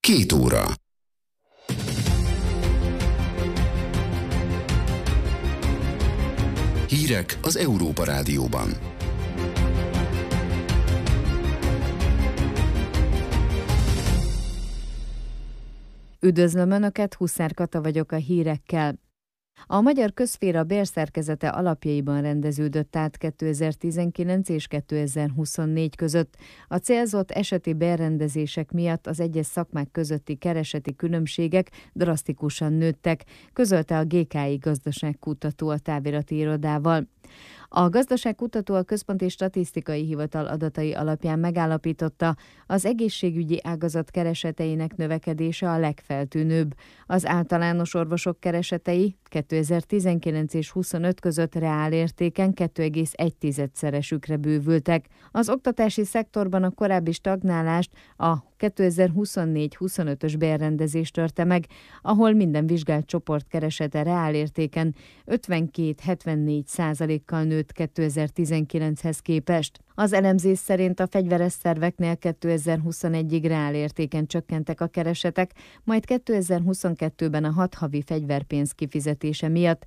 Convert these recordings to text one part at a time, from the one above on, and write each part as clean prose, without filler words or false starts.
2 óra. Hírek az Európa Rádióban. Üdvözlöm Önöket, Huszár Kata vagyok a hírekkel. A magyar közszféra bérszerkezete alapjaiban rendeződött át 2019 és 2024 között. A célzott eseti bérrendezések miatt az egyes szakmák közötti kereseti különbségek drasztikusan nőttek, közölte a GKI gazdaságkutató a távirati irodával. A gazdaságkutató a Központi Statisztikai Hivatal adatai alapján megállapította, az egészségügyi ágazat kereseteinek növekedése a legfeltűnőbb. Az általános orvosok keresetei 2019 és 25 között reálértéken 2,1-szeresükre bővültek. Az oktatási szektorban a korábbi stagnálást a 2024-25-ös bérrendezés törte meg, ahol minden vizsgált csoport keresete reálértéken 52-74%-kal nőtt 2019-hez képest. Az elemzés szerint a fegyveres szerveknél 2021-ig reálértéken csökkentek a keresetek, majd 2022-ben a 6 havi fegyverpénz kifizetése miatt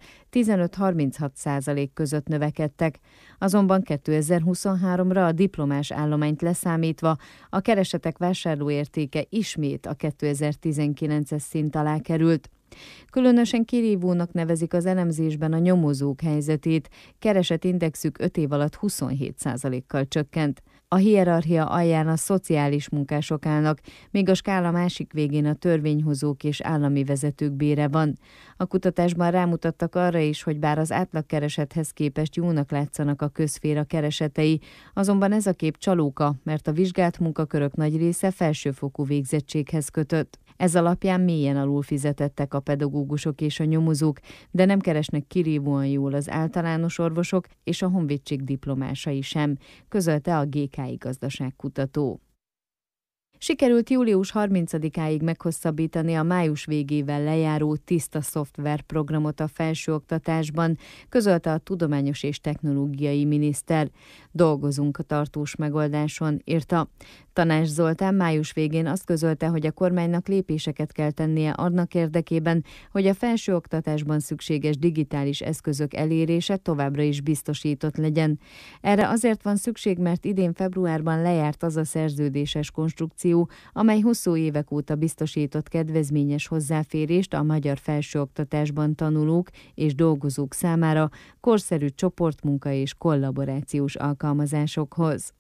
15-36% között növekedtek. Azonban 2023-ra a diplomás állományt leszámítva a keresetek vásárlóértéke ismét a 2019-es szint alá került. Különösen kirívónak nevezik az elemzésben a nyomozók helyzetét, keresetindexük 5 év alatt 27%-kal csökkent. A hierarchia alján a szociális munkások állnak, míg a skála másik végén a törvényhozók és állami vezetők bére van. A kutatásban rámutattak arra is, hogy bár az átlagkeresethez képest jónak látszanak a közszféra keresetei, azonban ez a kép csalóka, mert a vizsgált munkakörök nagy része felsőfokú végzettséghez kötött. Ez alapján mélyen alul fizetettek a pedagógusok és a nyomozók, de nem keresnek kirívóan jól az általános orvosok és a honvédség diplomásai sem, közölte a GKI gazdaságkutató. Sikerült július 30-áig meghosszabbítani a május végével lejáró tiszta szoftver programot a felsőoktatásban, közölte a tudományos és technológiai miniszter. Dolgozunk a tartós megoldáson, írta. Tanács Zoltán május végén azt közölte, hogy a kormánynak lépéseket kell tennie annak érdekében, hogy a felsőoktatásban szükséges digitális eszközök elérése továbbra is biztosított legyen. Erre azért van szükség, mert idén februárban lejárt az a szerződéses konstrukció, amely hosszú évek óta biztosított kedvezményes hozzáférést a magyar felsőoktatásban tanulók és dolgozók számára korszerű csoportmunka és kollaborációs alkalmazásokhoz.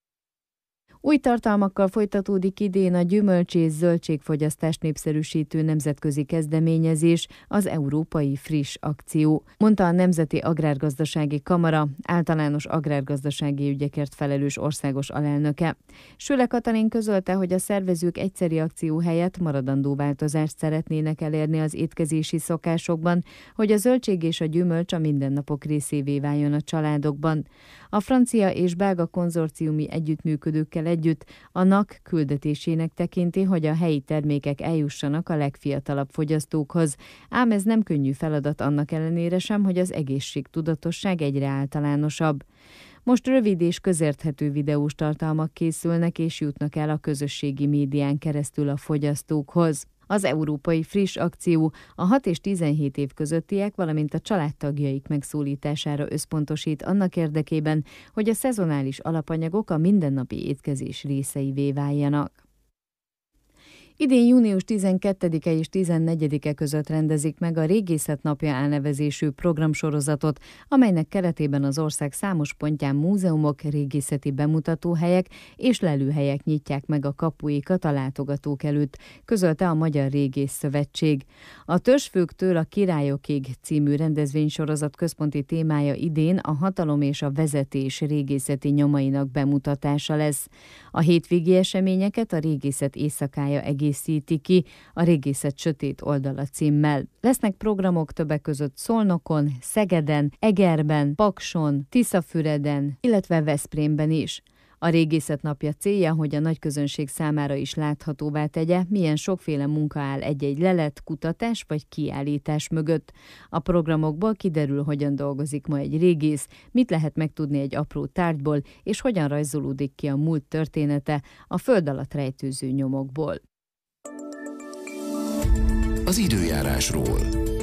Új tartalmakkal folytatódik idén a gyümölcs- és zöldségfogyasztást népszerűsítő nemzetközi kezdeményezés, az Európai Friss Akció, mondta a Nemzeti Agrárgazdasági Kamara általános agrárgazdasági ügyekért felelős országos alelnöke. Süle Katalin közölte, hogy a szervezők egyszeri akció helyett maradandó változást szeretnének elérni az étkezési szokásokban, hogy a zöldség és a gyümölcs a mindennapok részévé váljon a családokban. A francia és belga konzorciumi együttműködőkkel együtt a NAK küldetésének tekinti, hogy a helyi termékek eljussanak a legfiatalabb fogyasztókhoz, ám ez nem könnyű feladat annak ellenére sem, hogy az egészségtudatosság egyre általánosabb. Most rövid és közérthető videós tartalmak készülnek és jutnak el a közösségi médián keresztül a fogyasztókhoz. Az Európai Friss Akció a 6 és 17 év közöttiek, valamint a családtagjaik megszólítására összpontosít annak érdekében, hogy a szezonális alapanyagok a mindennapi étkezés részeivé váljanak. Idén június 12-e és 14-e között rendezik meg a Régészet Napja elnevezésű programsorozatot, amelynek keretében az ország számos pontján múzeumok, régészeti bemutatóhelyek és lelőhelyek nyitják meg a kapuikat a látogatók előtt, közölte a Magyar Régész Szövetség. A Törzsfőktől a királyokig című rendezvénysorozat központi témája idén a hatalom és a vezetés régészeti nyomainak bemutatása lesz. A hétvégi eseményeket a Régészet éjszakája egészíti ki, a Régészet sötét oldala címmel. Lesznek programok többek között Szolnokon, Szegeden, Egerben, Pakson, Tiszafüreden, illetve Veszprémben is. A Régészet Napja célja, hogy a nagyközönség számára is láthatóvá tegye, milyen sokféle munka áll egy-egy lelet, kutatás vagy kiállítás mögött. A programokból kiderül, hogyan dolgozik ma egy régész, mit lehet megtudni egy apró tárgyból, és hogyan rajzolódik ki a múlt története a föld alatt rejtőző nyomokból. az időjárásról.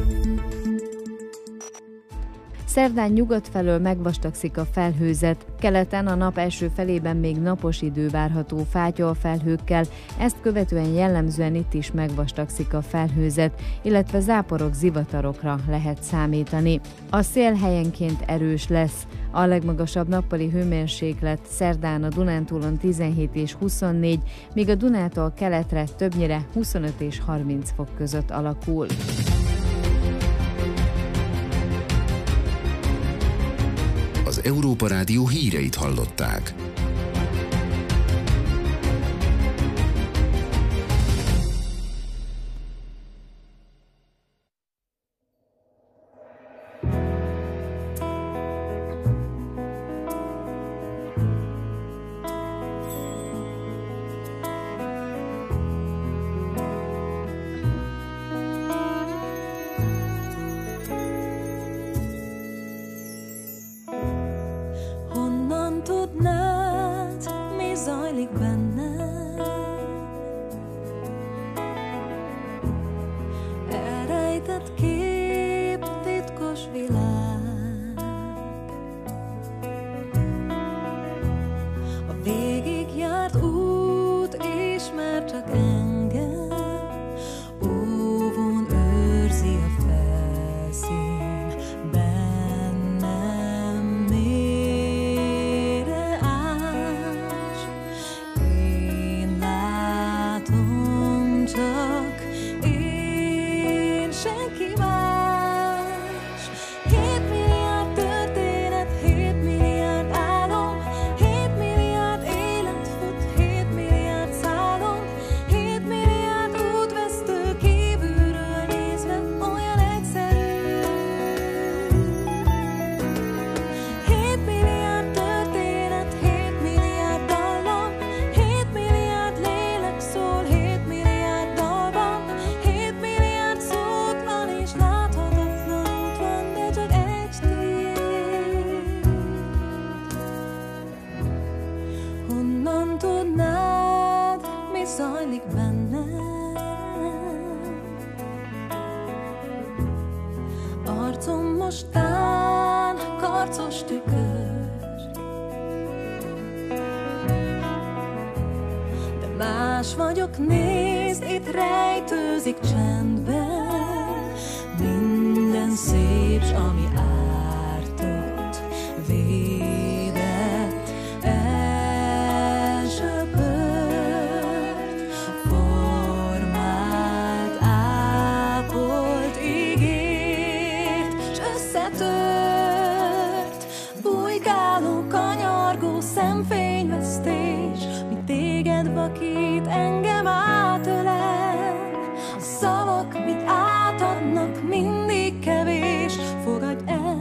Szerdán nyugat felől megvastagszik a felhőzet, keleten a nap első felében még napos idő várható fátyolfelhőkkel, ezt követően jellemzően itt is megvastagszik a felhőzet, illetve záporok, zivatarokra lehet számítani. A szél helyenként erős lesz. A legmagasabb nappali hőmérséklet szerdán a Dunántúlon 17 és 24, míg a Dunától keletre többnyire 25 és 30 fok között alakul. Az Európa Rádió híreit hallották. Szavak, mit átadnak, mindig kevés. Fogadj el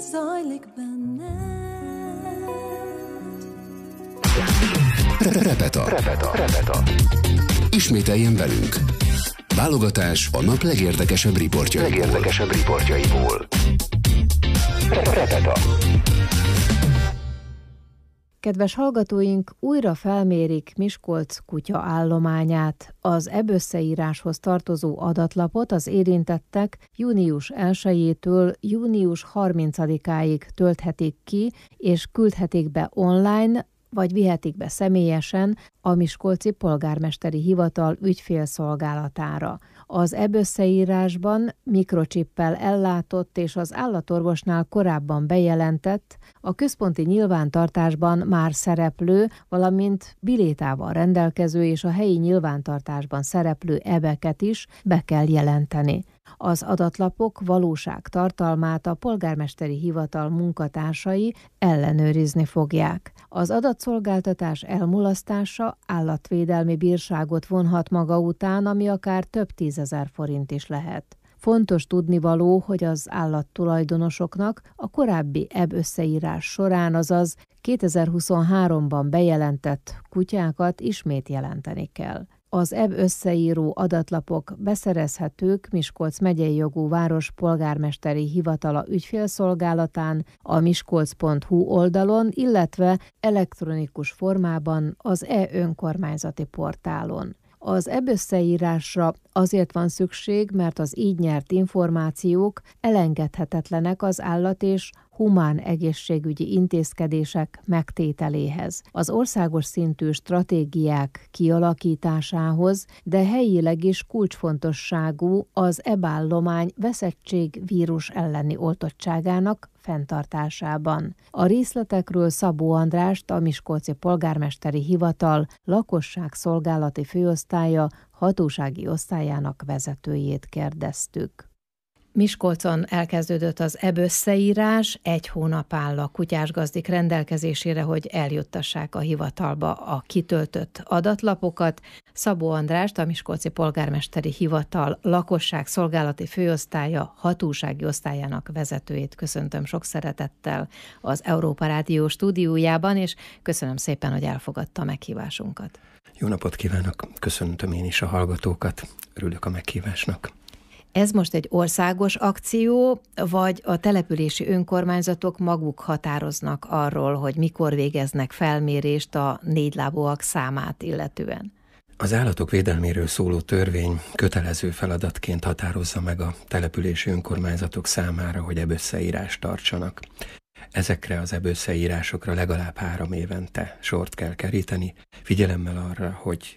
zajlik benned. Repeta. Ismételjen velünk. Válogatás a nap legérdekesebb riportjaiból. Repeta. Kedves hallgatóink, újra felmérik Miskolc kutya állományát. Az EB-összeíráshoz tartozó adatlapot az érintettek június 1-től június 30-áig tölthetik ki, és küldhetik be online, vagy vihetik be személyesen a Miskolci Polgármesteri Hivatal ügyfélszolgálatára. Az EB-összeírásban mikrocsippel ellátott és az állatorvosnál korábban bejelentett, a központi nyilvántartásban már szereplő, valamint bilétával rendelkező és a helyi nyilvántartásban szereplő ebeket is be kell jelenteni. Az adatlapok valóság tartalmát a polgármesteri hivatal munkatársai ellenőrizni fogják. Az adatszolgáltatás elmulasztása állatvédelmi bírságot vonhat maga után, ami akár több 10 000 forint is lehet. Fontos tudnivaló, hogy az állattulajdonosoknak a korábbi EB-összeírás során, azaz 2023-ban bejelentett kutyákat ismét jelenteni kell. Az EB-összeíró adatlapok beszerezhetők Miskolc megyei jogú város polgármesteri hivatala ügyfélszolgálatán, a miskolc.hu oldalon, illetve elektronikus formában az e-önkormányzati portálon. Az EB-összeírásra azért van szükség, mert az így nyert információk elengedhetetlenek az állat- és humán egészségügyi intézkedések megtételéhez, az országos szintű stratégiák kialakításához, de helyileg is kulcsfontosságú az EB-állomány veszettség-vírus elleni oltottságának fenntartásában. A részletekről Szabó Andrást, a Miskolci Polgármesteri Hivatal lakosságszolgálati főosztálya hatósági osztályának vezetőjét kérdeztük. Miskolcon elkezdődött az EB-összeírás, 1 hónap áll a kutyásgazdik rendelkezésére, hogy eljuttassák a hivatalba a kitöltött adatlapokat. Szabó Andrást, a Miskolci Polgármesteri Hivatal lakosságszolgálati főosztálya hatósági osztályának vezetőjét köszöntöm sok szeretettel az Európa Rádió stúdiójában, és köszönöm szépen, hogy elfogadta a meghívásunkat. Jó napot kívánok, köszöntöm én is a hallgatókat, örülök a meghívásnak. Ez most egy országos akció, vagy a települési önkormányzatok maguk határoznak arról, hogy mikor végeznek felmérést a négylábúak számát illetően? Az állatok védelméről szóló törvény kötelező feladatként határozza meg a települési önkormányzatok számára, hogy EB-összeírást tartsanak. Ezekre az EB-összeírásokra legalább 3 évente sort kell keríteni, figyelemmel arra, hogy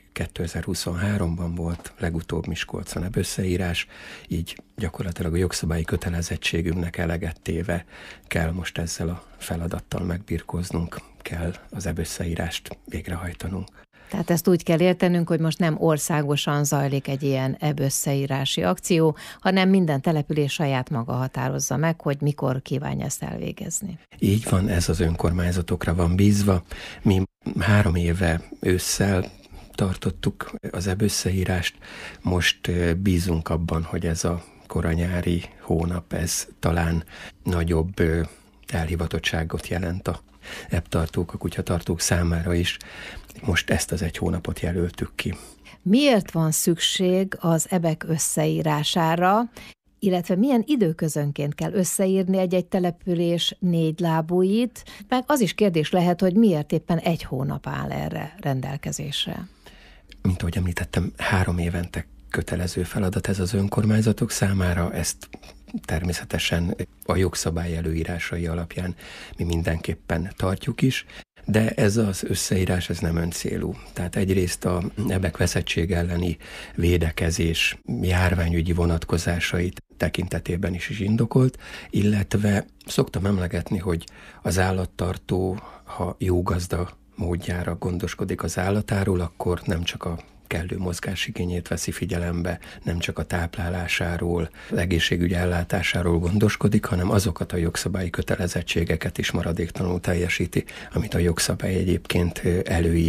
2023-ban volt legutóbb Miskolcon EB-összeírás, így gyakorlatilag a jogszabályi kötelezettségünknek eleget téve kell most ezzel a feladattal megbirkóznunk, kell az EB-összeírást végrehajtanunk. Tehát ezt úgy kell értenünk, hogy most nem országosan zajlik egy ilyen EB-összeírási akció, hanem minden település saját maga határozza meg, hogy mikor kívánja ezt elvégezni. Így van, ez az önkormányzatokra van bízva. Mi 3 éve ősszel tartottuk az EB-összeírást, most bízunk abban, hogy ez a koranyári hónap, ez talán nagyobb elhivatottságot jelent a EB-tartók, a kutyatartók számára is. Most ezt az 1 hónapot jelöltük ki. Miért van szükség az EB-ek összeírására, illetve milyen időközönként kell összeírni egy település négylábúit, meg az is kérdés lehet, hogy miért éppen 1 hónap áll erre rendelkezésre. Mint ahogy említettem, 3 évente kötelező feladat ez az önkormányzatok számára, ezt természetesen a jogszabály előírásai alapján mi mindenképpen tartjuk is, de ez az összeírás, ez nem öncélú. Tehát egyrészt a EB-ek veszettség elleni védekezés járványügyi vonatkozásait tekintetében is indokolt, illetve szoktam emlegetni, hogy az állattartó, ha jó gazda módjára gondoskodik az állatáról, akkor nem csak a kellő mozgásigényét veszi figyelembe, nem csak a táplálásáról, az egészségügy ellátásáról gondoskodik, hanem azokat a jogszabályi kötelezettségeket is maradéktalanul teljesíti, amit a jogszabály egyébként előír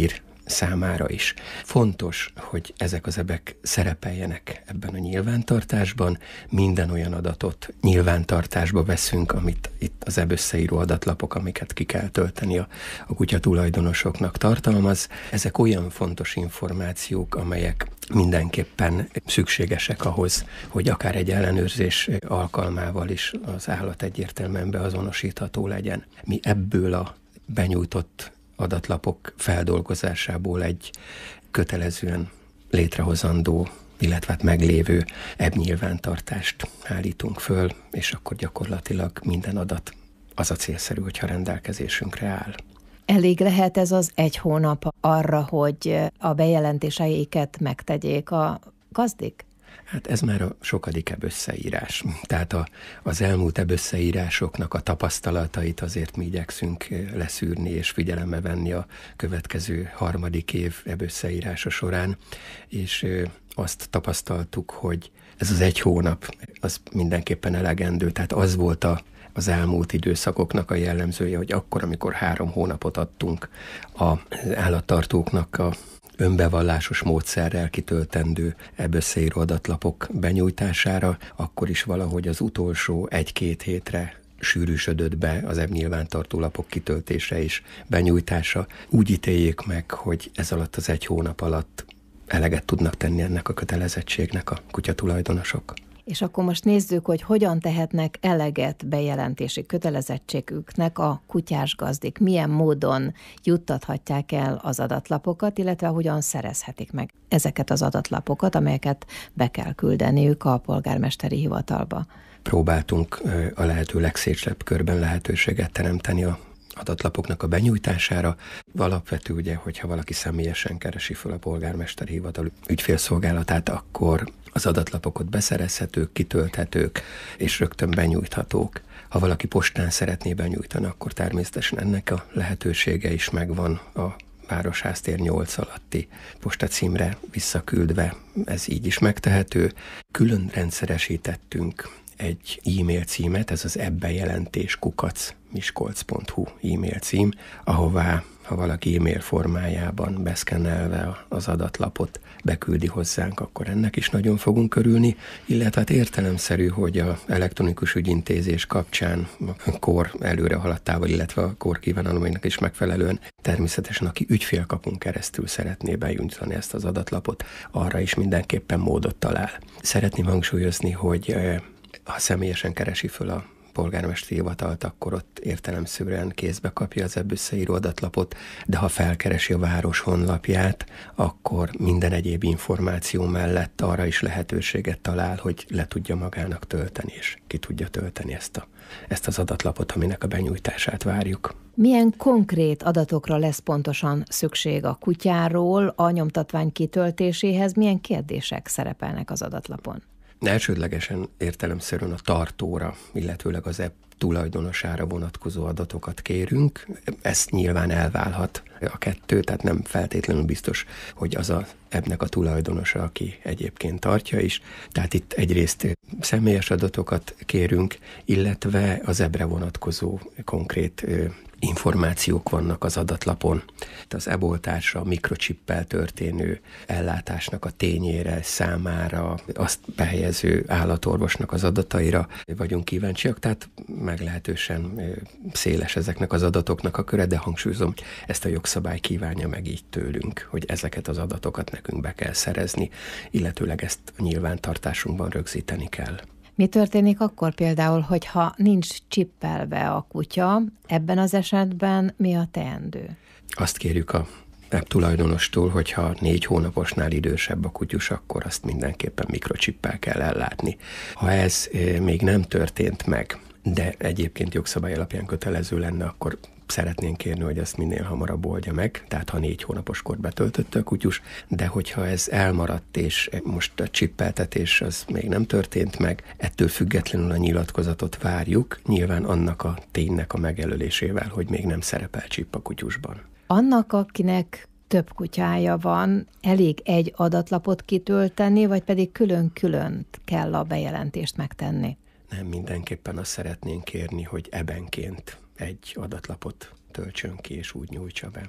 számára is. Fontos, hogy ezek az ebek szerepeljenek ebben a nyilvántartásban. Minden olyan adatot nyilvántartásba veszünk, amit itt az összeíró adatlapok, amiket ki kell tölteni a kutya tulajdonosoknak tartalmaz. Ezek olyan fontos információk, amelyek mindenképpen szükségesek ahhoz, hogy akár egy ellenőrzés alkalmával is az állat egyértelműen beazonosítható legyen. Mi ebből a benyújtott adatlapok feldolgozásából egy kötelezően létrehozandó, illetve meglévő nyilvántartást állítunk föl, és akkor gyakorlatilag minden adat az a célszerű, hogyha rendelkezésünkre áll. Elég lehet ez az 1 hónap arra, hogy a bejelentéseiket megtegyék a gazdik? Hát ez már a sokadik összeírás. Tehát az elmúlt összeírásoknak a tapasztalatait azért mi igyekszünk leszűrni és figyelembe venni a következő 3. év összeírása során, és azt tapasztaltuk, hogy ez az 1 hónap az mindenképpen elegendő, tehát az volt az elmúlt időszakoknak a jellemzője, hogy akkor, amikor 3 hónapot adtunk az állattartóknak a önbevallásos módszerrel kitöltendő összeíró adatlapok benyújtására, akkor is valahogy az utolsó 1-2 hétre sűrűsödött be az nyilvántartó lapok kitöltése és benyújtása. Úgy ítéljék meg, hogy ez alatt az 1 hónap alatt eleget tudnak tenni ennek a kötelezettségnek a kutyatulajdonosok. És akkor most nézzük, hogy hogyan tehetnek eleget bejelentési kötelezettségüknek a kutyás gazdik. Milyen módon juttathatják el az adatlapokat, illetve hogyan szerezhetik meg ezeket az adatlapokat, amelyeket be kell küldeniük a polgármesteri hivatalba. Próbáltunk a lehető legszélesebb körben lehetőséget teremteni a adatlapoknak a benyújtására. Alapvető ugye, hogyha valaki személyesen keresi fel a polgármesteri hivatal ügyfélszolgálatát, akkor az adatlapokat beszerezhetők, kitölthetők és rögtön benyújthatók. Ha valaki postán szeretné benyújtani, akkor természetesen ennek a lehetősége is megvan a Városháztér 8 alatti postacímre visszaküldve, ez így is megtehető. Külön rendszeresítettünk egy e-mail címet, ez az ebbejelentés@miskolc.hu e-mail cím, ahová, ha valaki e-mail formájában beszkennelve az adatlapot beküldi hozzánk, akkor ennek is nagyon fogunk örülni, illetve hát értelemszerű, hogy az elektronikus ügyintézés kapcsán a kor előre haladtával, illetve a kor kívánalmainak is megfelelően természetesen, aki ügyfélkapun keresztül szeretné benyújtani ezt az adatlapot, arra is mindenképpen módot talál. Szeretném hangsúlyozni, hogy ha személyesen keresi föl a polgármesteri hivatalt, akkor ott értelemszerűen kézbe kapja az összeíró adatlapot, de ha felkeresi a város honlapját, akkor minden egyéb információ mellett arra is lehetőséget talál, hogy le tudja magának tölteni, és ki tudja tölteni ezt az adatlapot, aminek a benyújtását várjuk. Milyen konkrét adatokra lesz pontosan szükség a kutyáról a nyomtatvány kitöltéséhez? Milyen kérdések szerepelnek az adatlapon? Elsődlegesen értelemszerűen a tartóra, illetőleg az app tulajdonosára vonatkozó adatokat kérünk. Ez nyilván elválhat a kettő, tehát nem feltétlenül biztos, hogy az a appnek a tulajdonosa, aki egyébként tartja is. Tehát itt egyrészt személyes adatokat kérünk, illetve az appre vonatkozó konkrét információk vannak az adatlapon. Az eboltásra, a mikrochippel történő ellátásnak a tényére, számára, azt behelyező állatorvosnak az adataira vagyunk kíváncsiak, tehát meglehetősen széles ezeknek az adatoknak a köre, de hangsúlyozom, ezt a jogszabály kívánja meg így tőlünk, hogy ezeket az adatokat nekünk be kell szerezni, illetőleg ezt a nyilvántartásunkban rögzíteni kell. Mi történik akkor például, hogyha nincs csippelve a kutya, ebben az esetben mi a teendő? Azt kérjük a tulajdonostól, hogyha 4 hónaposnál idősebb a kutyus, akkor azt mindenképpen mikrocsippel kell ellátni. Ha ez még nem történt meg, de egyébként jogszabály alapján kötelező lenne, akkor szeretnénk kérni, hogy ezt minél hamarabb oldja meg, tehát ha 4 hónapos kor betöltötte a kutyus, de hogyha ez elmaradt, és most a csippeltetés az még nem történt meg, ettől függetlenül a nyilatkozatot várjuk, nyilván annak a ténynek a megjelölésével, hogy még nem szerepel csipp a kutyusban. Annak, akinek több kutyája van, elég egy adatlapot kitölteni, vagy pedig külön-külön kell a bejelentést megtenni? Nem, mindenképpen azt szeretnénk kérni, hogy ebenként egy adatlapot töltsön ki, és úgy nyújtsa be.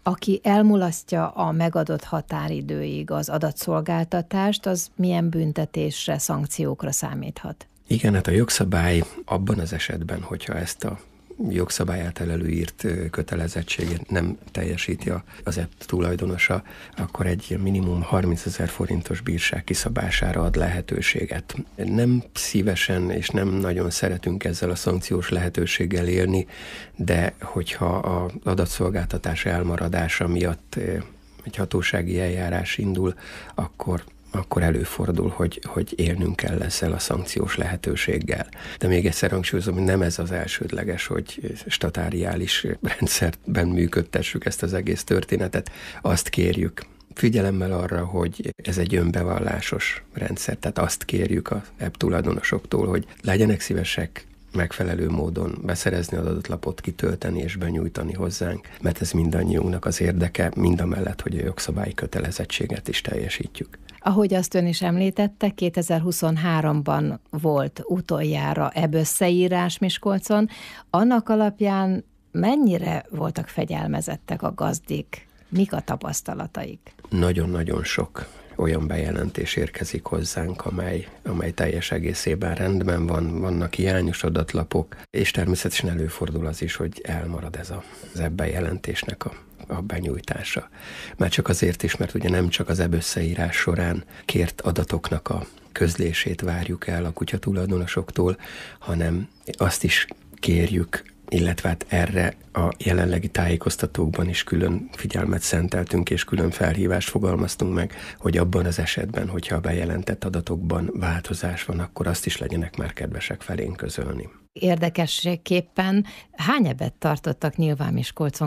Aki elmulasztja a megadott határidőig az adatszolgáltatást, az milyen büntetésre, szankciókra számíthat? Igen, hát a jogszabály abban az esetben, hogyha ezt a jogszabály által előírt kötelezettséget nem teljesíti az app tulajdonosa, akkor egy minimum 30 000 forintos bírság kiszabására ad lehetőséget. Nem szívesen és nem nagyon szeretünk ezzel a szankciós lehetőséggel élni, de hogyha az adatszolgáltatás elmaradása miatt egy hatósági eljárás indul, akkor előfordul, hogy élnünk kell ezzel a szankciós lehetőséggel. De még egyszer hangsúlyozom, hogy nem ez az elsődleges, hogy statáriális rendszerben működtessük ezt az egész történetet. Azt kérjük, figyelemmel arra, hogy ez egy önbevallásos rendszer, tehát azt kérjük az app tulajdonosoktól, hogy legyenek szívesek megfelelő módon beszerezni az adatlapot, kitölteni és benyújtani hozzánk, mert ez mindannyiunknak az érdeke, mindamellett, hogy a jogszabályi kötelezettséget is teljesítjük. Ahogy azt ön is említette, 2023-ban volt utoljára összeírás Miskolcon. Annak alapján mennyire voltak fegyelmezettek a gazdik? Mik a tapasztalataik? Nagyon-nagyon sok olyan bejelentés érkezik hozzánk, amely teljes egészében rendben van, vannak hiányos adatlapok, és természetesen előfordul az is, hogy elmarad ez az bejelentésnek a benyújtása. Már csak azért is, mert ugye nem csak az összeírás során kért adatoknak a közlését várjuk el a kutyatulajdonosoktól, hanem azt is kérjük, illetve hát erre a jelenlegi tájékoztatókban is külön figyelmet szenteltünk, és külön felhívást fogalmaztunk meg, hogy abban az esetben, hogyha a bejelentett adatokban változás van, akkor azt is legyenek már kedvesek felénk közölni. Érdekességképpen hány ebbet tartottak nyilván Miskolcon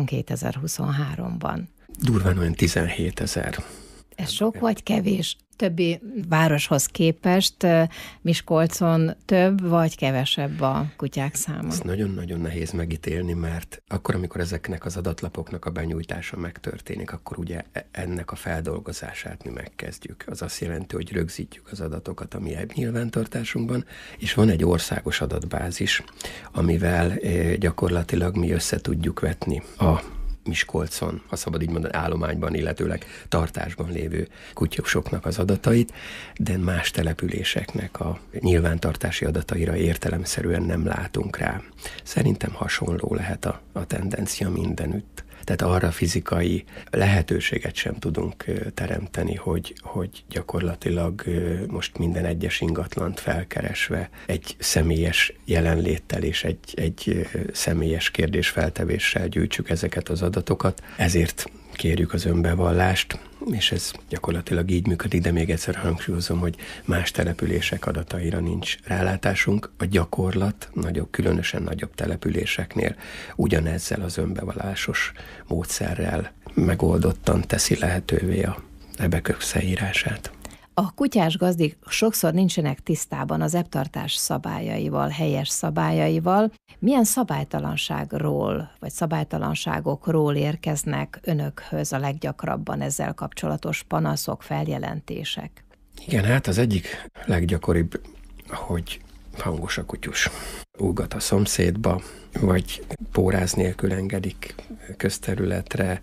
2023-ban? Durván olyan 17 000. Ez sok vagy kevés? Többi városhoz képest Miskolcon több vagy kevesebb a kutyák száma? Ez nagyon-nagyon nehéz megítélni, mert akkor, amikor ezeknek az adatlapoknak a benyújtása megtörténik, akkor ugye ennek a feldolgozását mi megkezdjük. Az azt jelenti, hogy rögzítjük az adatokat a mi nyilvántartásunkban, és van egy országos adatbázis, amivel gyakorlatilag mi össze tudjuk vetni a Miskolcon, ha szabad így mondani, állományban, illetőleg tartásban lévő kutyusoknak az adatait, de más településeknek a nyilvántartási adataira értelemszerűen nem látunk rá. Szerintem hasonló lehet a tendencia mindenütt. Tehát arra fizikai lehetőséget sem tudunk teremteni, hogy gyakorlatilag most minden egyes ingatlant felkeresve egy személyes jelenléttel és egy személyes kérdésfeltevéssel gyűjtsük ezeket az adatokat. Ezért kérjük az önbevallást, és ez gyakorlatilag így működik, de még egyszer hangsúlyozom, hogy más települések adataira nincs rálátásunk. A gyakorlat különösen nagyobb településeknél ugyanezzel az önbevallásos módszerrel megoldottan teszi lehetővé a ebbek összeírását. A kutyás gazdik sokszor nincsenek tisztában az ebbtartás szabályaival, helyes szabályaival. Milyen szabálytalanságról vagy szabálytalanságokról érkeznek önökhöz a leggyakrabban ezzel kapcsolatos panaszok, feljelentések? Igen, hát az egyik leggyakoribb, hogy hangos a kutyus. Úgat a szomszédba, vagy póráz nélkül engedik közterületre,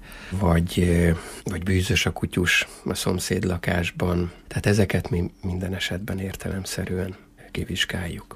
vagy bűzös a kutyus a szomszéd lakásban. Tehát ezeket mi minden esetben értelemszerűen kivizsgáljuk.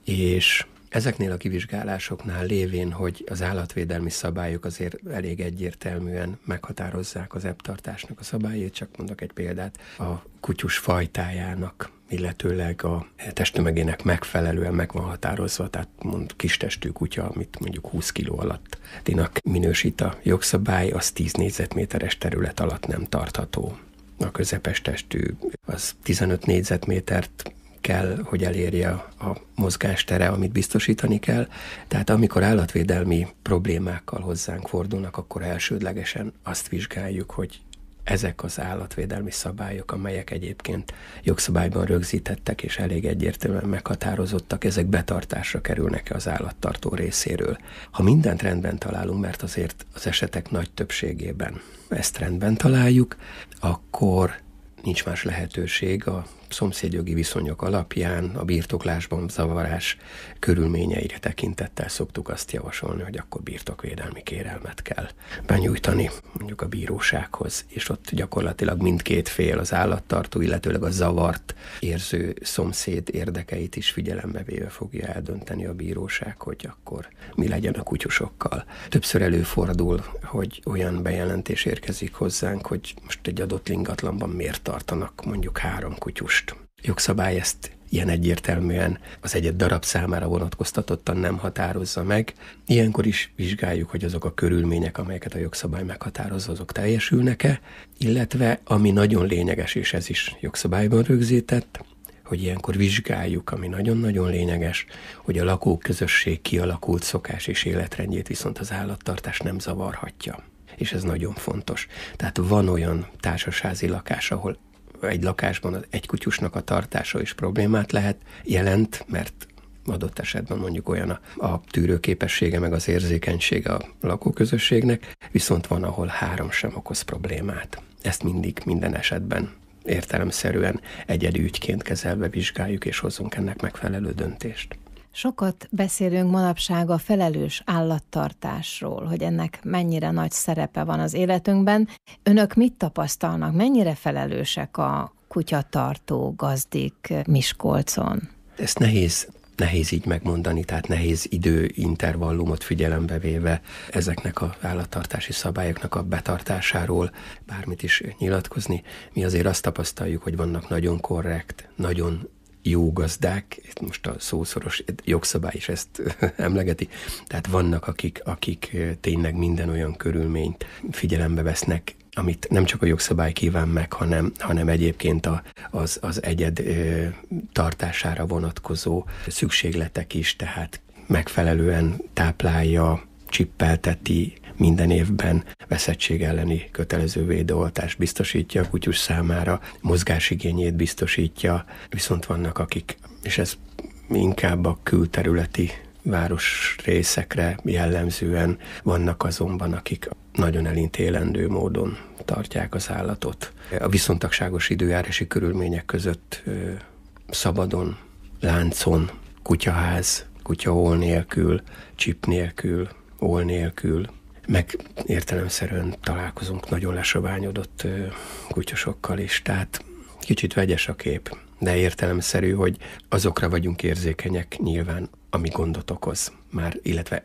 És ezeknél a kivizsgálásoknál lévén, hogy az állatvédelmi szabályok azért elég egyértelműen meghatározzák az ebbtartásnak a szabályait, csak mondok egy példát, a kutyus fajtájának, illetőleg a testtömegének megfelelően meg van határozva, tehát kistestű kutya, amit mondjuk 20 kg alattinak minősít a jogszabály, az 10 négyzetméteres terület alatt nem tartható. A közepes testű az 15 négyzetmétert kell, hogy elérje a mozgástere, amit biztosítani kell. Tehát amikor állatvédelmi problémákkal hozzánk fordulnak, akkor elsődlegesen azt vizsgáljuk, hogy ezek az állatvédelmi szabályok, amelyek egyébként jogszabályban rögzítettek és elég egyértelműen meghatározottak, ezek betartásra kerülnek az állattartó részéről. Ha mindent rendben találunk, mert azért az esetek nagy többségében ezt rendben találjuk, akkor nincs más lehetőség a szomszédjogi viszonyok alapján a birtoklásban zavarás körülményeire tekintettel szoktuk azt javasolni, hogy akkor birtokvédelmi kérelmet kell benyújtani mondjuk a bírósághoz, és ott gyakorlatilag mindkét fél, az állattartó, illetőleg a zavart érző szomszéd érdekeit is figyelembe véve fogja eldönteni a bíróság, hogy akkor mi legyen a kutyusokkal. Többször előfordul, hogy olyan bejelentés érkezik hozzánk, hogy most egy adott ingatlanban miért tartanak mondjuk 3 kutyust. Jogszabály ezt ilyen egyértelműen az egyet darab számára vonatkoztatottan nem határozza meg. Ilyenkor is vizsgáljuk, hogy azok a körülmények, amelyeket a jogszabály meghatározza, azok teljesülnek-e, illetve ami nagyon lényeges, és ez is jogszabályban rögzített, hogy ilyenkor vizsgáljuk, ami nagyon-nagyon lényeges, hogy a lakóközösség kialakult szokás és életrendjét viszont az állattartás nem zavarhatja. És ez nagyon fontos. Tehát van olyan társasházi lakás, ahol egy lakásban egy kutyusnak a tartása is problémát jelent, mert adott esetben mondjuk olyan a tűrőképessége, meg az érzékenysége a lakóközösségnek, viszont van, ahol 3 sem okoz problémát. Ezt mindig, minden esetben értelemszerűen egyedi ügyként kezelve vizsgáljuk, és hozzunk ennek megfelelő döntést. Sokat beszélünk manapság a felelős állattartásról, hogy ennek mennyire nagy szerepe van az életünkben. Önök mit tapasztalnak? Mennyire felelősek a kutyatartó gazdik Miskolcon? Ezt nehéz így megmondani, tehát nehéz időintervallumot figyelembe véve ezeknek az állattartási szabályoknak a betartásáról bármit is nyilatkozni. Mi azért azt tapasztaljuk, hogy vannak nagyon korrekt, nagyon jó gazdák, itt most a szószoros jogszabály is ezt emlegeti, tehát vannak, akik tényleg minden olyan körülményt figyelembe vesznek, amit nem csak a jogszabály kíván meg, hanem egyébként az egyed tartására vonatkozó szükségletek is, tehát megfelelően táplálja, csippelteti, minden évben veszettség elleni kötelező védőoltást biztosítja a kutyus számára, mozgásigényét biztosítja, viszont vannak akik, és ez inkább a külterületi városrészekre jellemzően, vannak azonban, akik nagyon elintélendő módon tartják az állatot. A viszontagságos időjárási körülmények között szabadon, láncon, kutyaház, kutyaól nélkül, csip nélkül, ól nélkül, meg értelemszerűen találkozunk nagyon lesoványodott kutyusokkal is, tehát kicsit vegyes a kép, de értelemszerű, hogy azokra vagyunk érzékenyek nyilván, ami gondot okoz már, illetve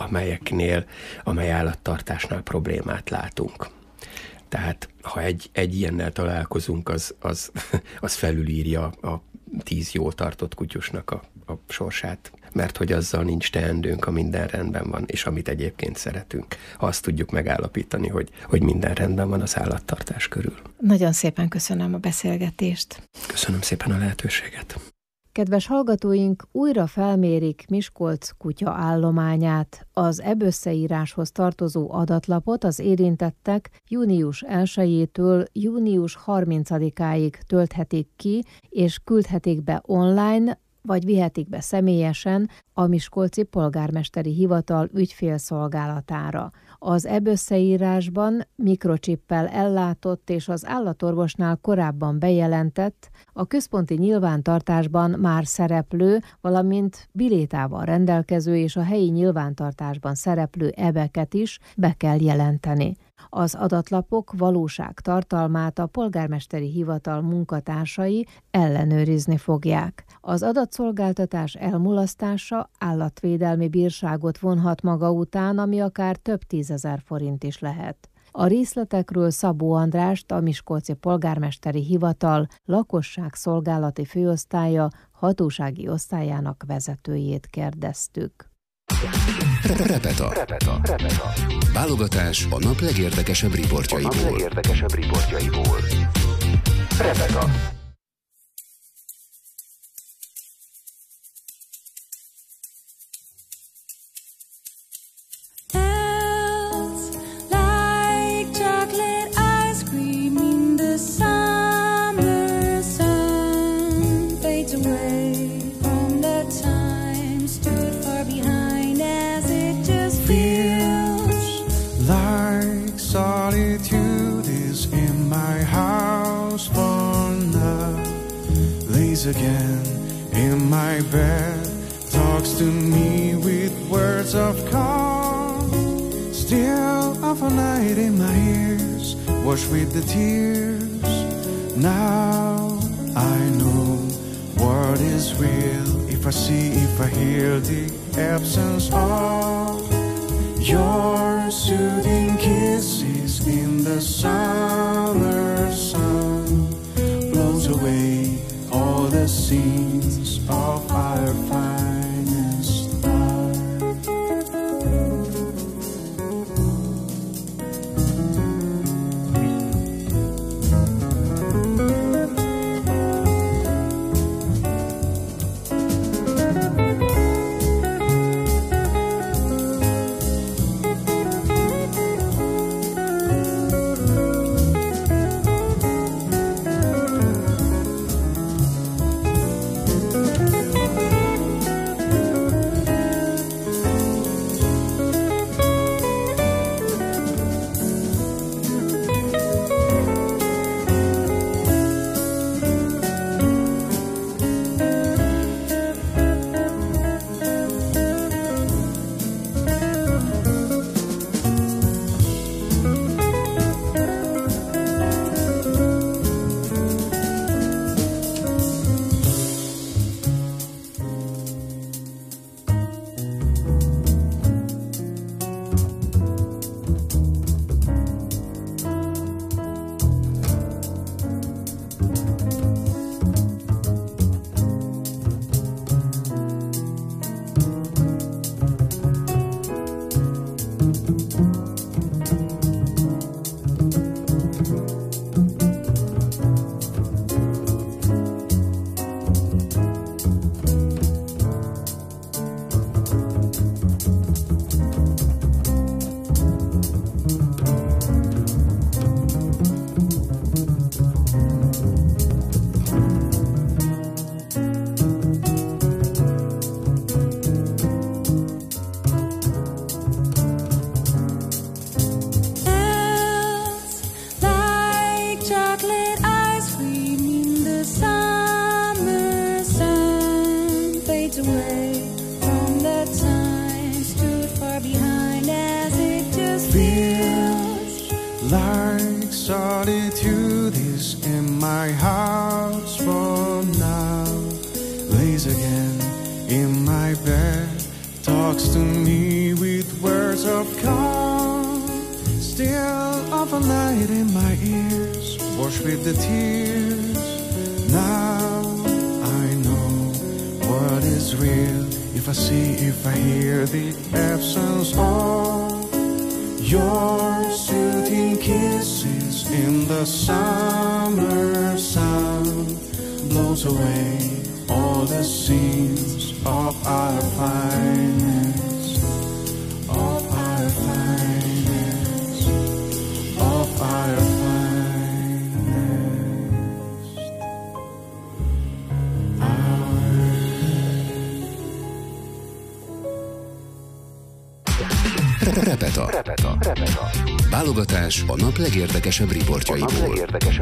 amely állattartásnál problémát látunk. Tehát ha egy ilyennel találkozunk, az felülírja a 10 jól tartott kutyusnak a sorsát, mert hogy azzal nincs teendőnk, ha minden rendben van, és amit egyébként szeretünk. Ha azt tudjuk megállapítani, hogy minden rendben van az állattartás körül. Nagyon szépen köszönöm a beszélgetést. Köszönöm szépen a lehetőséget. Kedves hallgatóink, újra felmérik Miskolc kutya állományát. Az összeíráshoz tartozó adatlapot az érintettek június 1-től június 30-áig tölthetik ki, és küldhetik be online, vagy vihetik be személyesen a Miskolci Polgármesteri Hivatal ügyfélszolgálatára. Az összeírásban mikrocsippel ellátott és az állatorvosnál korábban bejelentett, a központi nyilvántartásban már szereplő, valamint bilétával rendelkező és a helyi nyilvántartásban szereplő ebeket is be kell jelenteni. Az adatlapok valóságtartalmát a polgármesteri hivatal munkatársai ellenőrizni fogják. Az adatszolgáltatás elmulasztása állatvédelmi bírságot vonhat maga után, ami akár több 10 000 forint is lehet. A részletekről Szabó Andrást, a Miskolci Polgármesteri Hivatal lakosságszolgálati főosztálya hatósági osztályának vezetőjét kérdeztük. Repeta. Válogatás a nap legérdekesebb riportjaiból. Repeta. Solitude is in my house for now. lays again in my bed, talks to me with words of calm. Still of a night in my ears, washed with the tears. Now I know what is real. If I see, if I hear the absence of your soothing kisses in the summer sun, blows away all the scenes of our finest art. Like solitude is in my house for now. Lays again in my bed, talks to me with words of calm. Still of a night in my ears, washed with the tears. Now I know what is real. If I see, if I hear the absence of your soothing kisses in the summer sun, blows away all the scenes of our finest, of our finest, of our Repeta. Válogatás a nap legérdekesebb riportjaiból.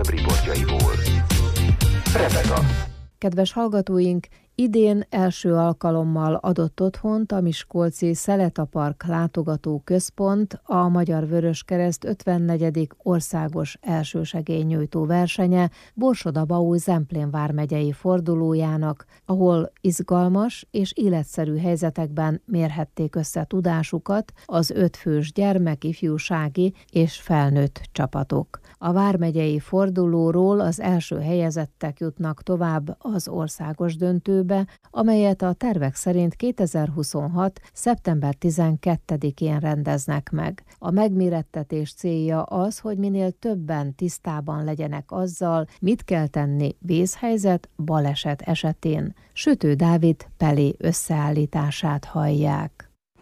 Repeta. Kedves hallgatóink, idén első alkalommal adott otthont a miskolci Szeleta Park látogató központ a Magyar Vöröskereszt 54. országos elsősegélynyújtó versenye Borsod-Abaúj-Zemplén vármegyei fordulójának, ahol izgalmas és életszerű helyzetekben mérhették össze tudásukat az 5 fős gyermek, ifjúsági és felnőtt csapatok. A vármegyei fordulóról az első helyezettek jutnak tovább az országos döntőbe, amelyet a tervek szerint 2026. szeptember 12-én rendeznek meg. A megmérettetés célja az, hogy minél többen tisztában legyenek azzal, mit kell tenni vészhelyzet, baleset esetén. Sütő Dávid Pelé összeállítását hallják.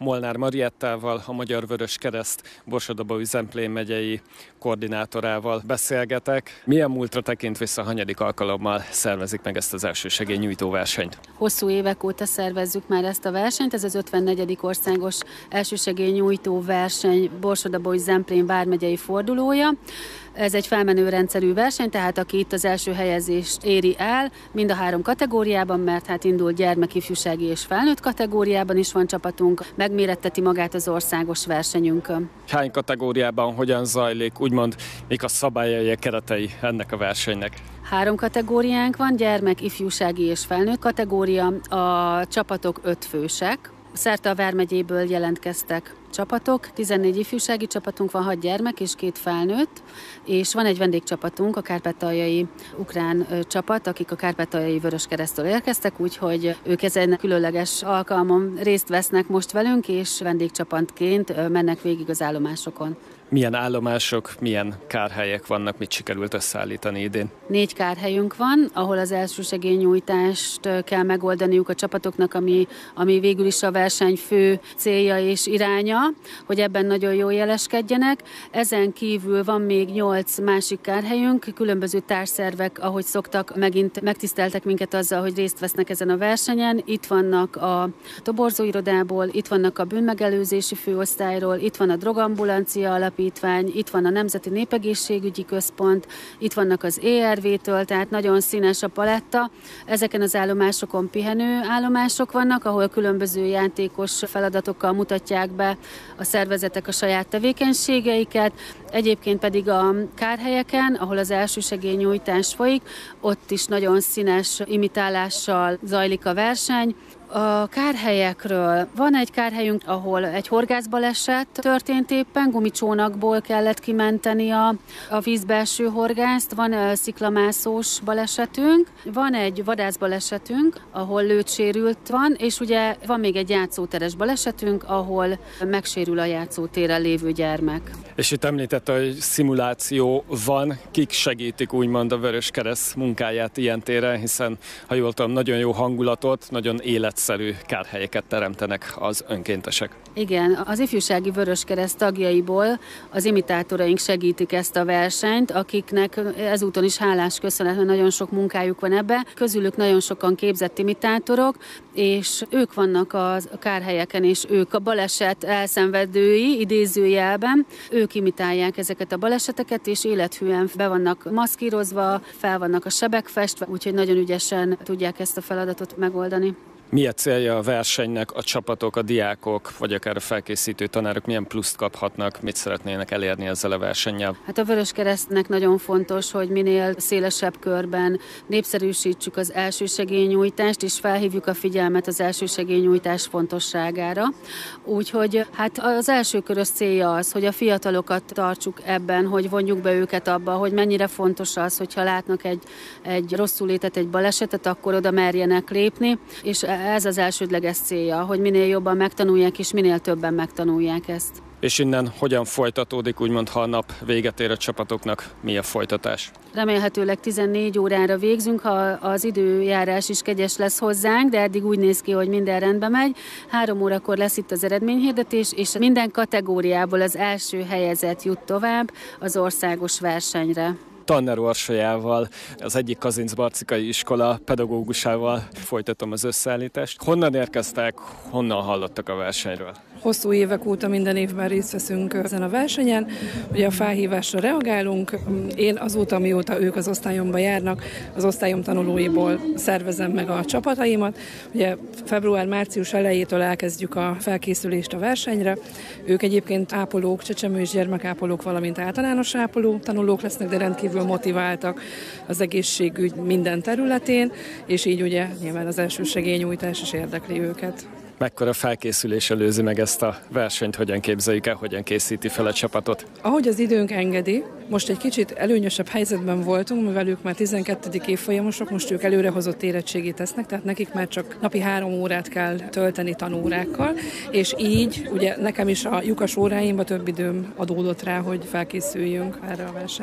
Molnár Mariettával, a Magyar Vöröskereszt Borsod-Abaúj-Zemplén megyei koordinátorával beszélgetek. Milyen múltra tekint vissza, hanyadik alkalommal szervezik meg ezt az elsősegélynyújtó versenyt? Hosszú évek óta szervezzük már ezt a versenyt, ez az 54. országos elsősegélynyújtó verseny Borsod-Abaúj-Zemplén vármegyei fordulója. Ez egy felmenő rendszerű verseny, tehát aki itt az első helyezést éri el, mind a 3 kategóriában, mert hát indul gyermek, ifjúsági és felnőtt kategóriában is van csapatunk, megméretteti magát az országos versenyünkön. Hány kategóriában hogyan zajlik, úgymond mik a szabályai, keretei ennek a versenynek? 3 kategóriánk van, gyermek, ifjúsági és felnőtt kategória, a csapatok 5 fősek. Szerte a vármegyéből jelentkeztek csapatok, 14 ifjúsági csapatunk van, 6 gyermek és 2 felnőtt, és van egy vendégcsapatunk, a kárpátaljai ukrán csapat, akik a kárpátaljai Vöröskereszttől érkeztek, úgyhogy ők ezen különleges alkalmon részt vesznek most velünk, és vendégcsapatként mennek végig az állomásokon. Milyen állomások, milyen kárhelyek vannak, mit sikerült összeállítani idén? 4 kárhelyünk van, ahol az elsősegélynyújtást kell megoldaniuk a csapatoknak, ami végül is a verseny fő célja és iránya, hogy ebben nagyon jól jeleskedjenek. Ezen kívül van még 8 másik kárhelyünk, különböző társszervek, ahogy szoktak, megint megtiszteltek minket azzal, hogy részt vesznek ezen a versenyen. Itt vannak a toborzóirodából, itt vannak a bűnmegelőzési főosztályról, itt van a drogambulancia alapítvány, itt van a Nemzeti Népegészségügyi Központ, itt vannak az ERV-től, tehát nagyon színes a paletta. Ezeken az állomásokon pihenő állomások vannak, ahol különböző játékos feladatokkal mutatják be a szervezetek a saját tevékenységeiket. Egyébként pedig a kárhelyeken, ahol az elsősegélynyújtás folyik, ott is nagyon színes imitálással zajlik a verseny. A kárhelyekről van egy kárhelyünk, ahol egy horgászbaleset történt éppen, gumicsónakból kellett kimenteni a vízbelső horgászt, van sziklamászós balesetünk, van egy vadászbalesetünk, ahol lőtsérült van, és ugye van még egy játszóteres balesetünk, ahol megsérül a játszótéren lévő gyermek. És itt említette, hogy szimuláció van, kik segítik úgymond a Vöröskereszt munkáját ilyen téren, hiszen ha jól tudom, nagyon jó hangulatot, nagyon életszerű kárhelyeket teremtenek az önkéntesek. Igen, az ifjúsági Vöröskereszt tagjaiból az imitátoraink segítik ezt a versenyt, akiknek ezúton is hálás köszönet, mert nagyon sok munkájuk van ebbe. Közülük nagyon sokan képzett imitátorok, és ők vannak a kárhelyeken, és ők a baleset elszenvedői, idézőjelben. Ők imitálják ezeket a baleseteket, és élethűen be vannak maszkírozva, fel vannak a sebek festve, úgyhogy nagyon ügyesen tudják ezt a feladatot megoldani. Mi a célja a versenynek, a csapatok, a diákok, vagy akár a felkészítő tanárok milyen pluszt kaphatnak, mit szeretnének elérni ezzel a versennyel? Hát a Vöröskeresztnek nagyon fontos, hogy minél szélesebb körben népszerűsítsük az elsősegélynyújtást, és felhívjuk a figyelmet az elsősegélynyújtás fontosságára. Úgyhogy hát az elsőkörös célja az, hogy a fiatalokat tartsuk ebben, hogy vonjuk be őket abba, hogy mennyire fontos az, hogyha látnak egy rosszulétet, egy balesetet, akkor oda merjenek lépni, és ez az elsődleges célja, hogy minél jobban megtanulják, és minél többen megtanulják ezt. És innen hogyan folytatódik, úgymond, ha a nap véget ér a csapatoknak, mi a folytatás? Remélhetőleg 14 órára végzünk, ha az időjárás is kegyes lesz hozzánk, de eddig úgy néz ki, hogy minden rendben megy. 3 órakor lesz itt az eredményhirdetés, és minden kategóriából az első helyezett jut tovább az országos versenyre. Tanner Orsolyával, az egyik Kazincbarcikai iskola pedagógusával folytatom az összeállítást. Honnan érkeztek, honnan hallottak a versenyről? Hosszú évek óta minden évben részt veszünk ezen a versenyen, ugye a felhívásra reagálunk. Én azóta, mióta ők az osztályomba járnak, az osztályom tanulóiból szervezem meg a csapataimat. Ugye február-március elejétől elkezdjük a felkészülést a versenyre. Ők egyébként ápolók, csecsemő és gyermekápolók, valamint általános ápoló tanulók lesznek, de rendkívül motiváltak az egészségügy minden területén, és így ugye nyilván az elsősegélynyújtás is érdekli őket. Mekkora felkészülés előzi meg ezt a versenyt, hogyan képzeljük el, hogyan készíti fel a csapatot? Ahogy az időnk engedi, most egy kicsit előnyösebb helyzetben voltunk, mivel ők már 12. évfolyamosok, most ők előrehozott érettségét tesznek, tehát nekik már csak napi 3 órát kell tölteni tanórákkal, és így ugye nekem is a lyukas óráimba több időm adódott rá, hogy felkészüljünk erre a versenyre.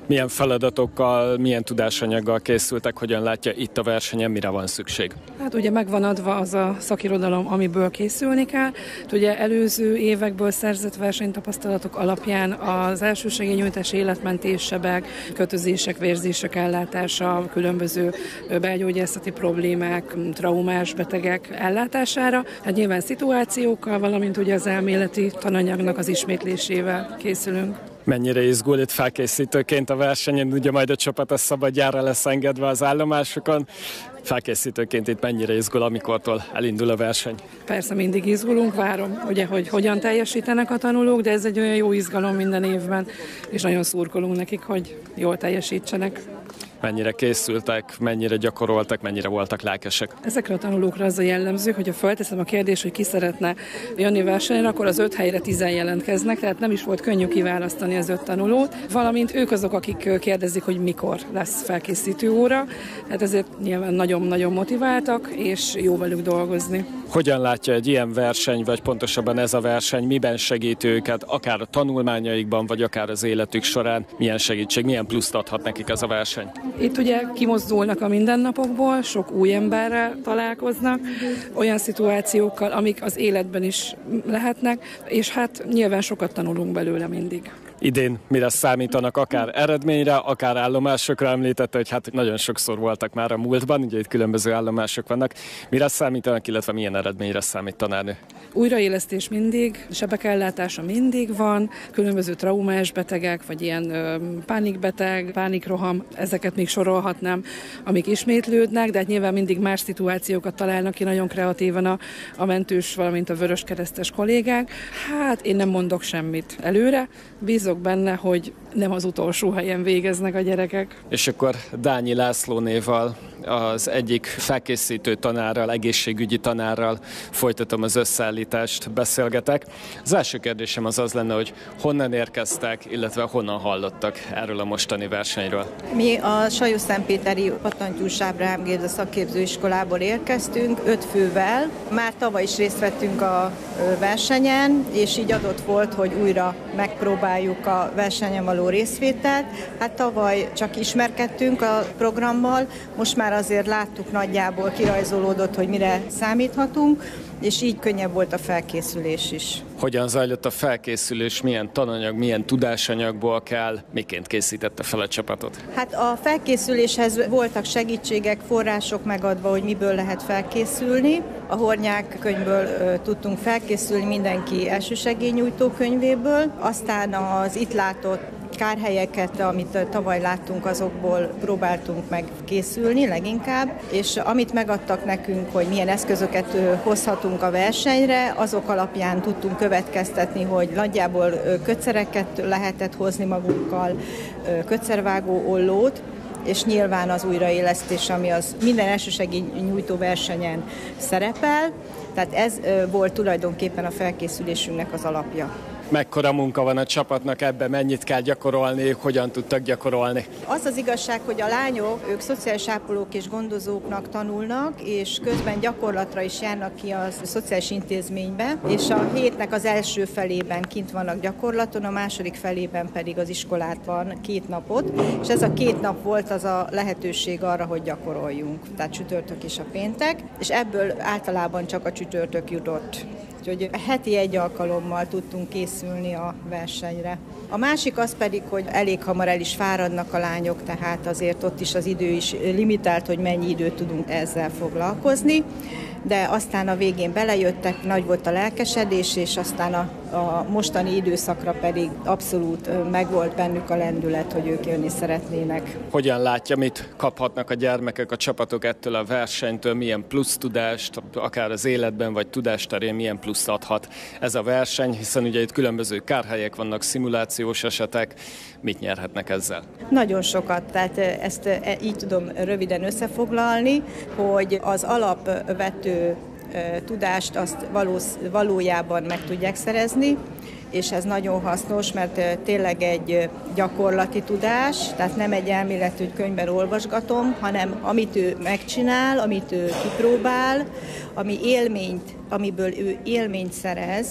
Milyen feladatokkal, milyen tudásanyaggal készültek, hogyan látja itt a versenyen, mire van szükség? Hát ugye megvan adva az a szakirodalom, amiből készülni kell. Ugye előző évekből szerzett versenytapasztalatok alapján az elsősegélynyújtás, életmentés, sebek, kötözések, vérzések ellátása, különböző belgyógyászati problémák, traumás betegek ellátására. Hát nyilván szituációkkal, valamint ugye az elméleti tananyagnak az ismétlésével készülünk. Mennyire izgul itt felkészítőként a versenyen, ugye majd a csapat a szabadjára lesz engedve az állomásokon. Felkészítőként itt mennyire izgul, amikortól elindul a verseny? Persze mindig izgulunk, várom, ugye, hogy hogyan teljesítenek a tanulók, de ez egy olyan jó izgalom minden évben, és nagyon szurkolunk nekik, hogy jól teljesítsenek. Mennyire készültek, mennyire gyakoroltak, mennyire voltak lelkesek? Ezekre a tanulókra az a jellemző, hogy ha felteszem a kérdést, hogy ki szeretne jönni versenyre, akkor az 5 helyre 10 jelentkeznek, tehát nem is volt könnyű kiválasztani az 5 tanulót, valamint ők azok, akik kérdezik, hogy mikor lesz felkészítő óra, hát ezért nyilván nagyon-nagyon motiváltak, és jó velük dolgozni. Hogyan látja egy ilyen verseny, vagy pontosabban ez a verseny, miben segít őket, akár a tanulmányaikban, vagy akár az életük során, milyen segítség, milyen pluszt adhat nekik ez a verseny? Itt ugye kimozdulnak a mindennapokból, sok új emberrel találkoznak, olyan szituációkkal, amik az életben is lehetnek, és hát nyilván sokat tanulunk belőle mindig. Idén mire számítanak, akár eredményre, akár állomásokra? Említette, hogy hát nagyon sokszor voltak már a múltban, ugye itt különböző állomások vannak. Mire számítanak, illetve milyen eredményre számít tanárnő? Újraélesztés mindig, sebek ellátása mindig van, különböző traumás betegek, vagy ilyen pánikbeteg, pánikroham, ezeket még sorolhatnám, amik ismétlődnek, de hát nyilván mindig más szituációkat találnak ki nagyon kreatívan a mentős, valamint a vöröskeresztes kollégák. Hát én nem mondok semmit előre, bízok benne, hogy nem az utolsó helyen végeznek a gyerekek. És akkor Dányi Lászlónéval, az egyik felkészítő tanárral, egészségügyi tanárral folytatom az összeállítást, beszélgetek. Az első kérdésem az lenne, hogy honnan érkeztek, illetve honnan hallottak erről a mostani versenyről? Mi a Sajó-Szentpéteri Pattantyús Ábrahám Géza szakképzőiskolából érkeztünk, 5 fővel. Már tavaly is részt vettünk a versenyen, és így adott volt, hogy újra megpróbáljuk a versenyen való részvételt. Hát tavaly csak ismerkedtünk a programmal, most már azért láttuk, nagyjából kirajzolódott, hogy mire számíthatunk, és így könnyebb volt a felkészülés is. Hogyan zajlott a felkészülés, milyen tananyag, milyen tudásanyagból kell, miként készítette fel a csapatot? Hát a felkészüléshez voltak segítségek, források megadva, hogy miből lehet felkészülni. A Hornyák könyvből tudtunk felkészülni, mindenki elsősegélynyújtó könyvéből, aztán az itt látott kárhelyeket, amit tavaly láttunk, azokból próbáltunk meg készülni leginkább, és amit megadtak nekünk, hogy milyen eszközöket hozhatunk a versenyre, azok alapján tudtunk következtetni, hogy nagyjából kötszereket lehetett hozni magunkkal, kötszervágó ollót, és nyilván az újraélesztés, ami az minden elsősegélynyújtó versenyen szerepel, tehát ez volt tulajdonképpen a felkészülésünknek az alapja. Mekkora munka van a csapatnak ebben, mennyit kell gyakorolni, hogyan tudtak gyakorolni? Az az igazság, hogy a lányok, ők szociális ápolók és gondozóknak tanulnak, és közben gyakorlatra is járnak ki a szociális intézménybe, és a hétnek az első felében kint vannak gyakorlaton, a második felében pedig az iskolátban 2 napot, és ez a 2 nap volt az a lehetőség arra, hogy gyakoroljunk, tehát csütörtök és a péntek, és ebből általában csak a csütörtök jutott. Úgyhogy heti 1 alkalommal tudtunk készülni a versenyre. A másik az pedig, hogy elég hamar el is fáradnak a lányok, tehát azért ott is az idő is limitált, hogy mennyi időt tudunk ezzel foglalkozni, de aztán a végén belejöttek, nagy volt a lelkesedés, és aztán a mostani időszakra pedig abszolút megvolt bennük a lendület, hogy ők jönni szeretnének. Hogyan látja, mit kaphatnak a gyermekek, a csapatok ettől a versenytől, milyen plusz tudást, akár az életben vagy tudásterén milyen plusz adhat ez a verseny, hiszen ugye itt különböző kárhelyek vannak, szimulációs esetek, mit nyerhetnek ezzel? Nagyon sokat, tehát ezt így tudom röviden összefoglalni, hogy az alapvető tudást azt valójában meg tudják szerezni, és ez nagyon hasznos, mert tényleg egy gyakorlati tudás, tehát nem egy elméletű könyvben olvasgatom, hanem amit ő megcsinál, amit ő kipróbál, amiből ő élményt szerez,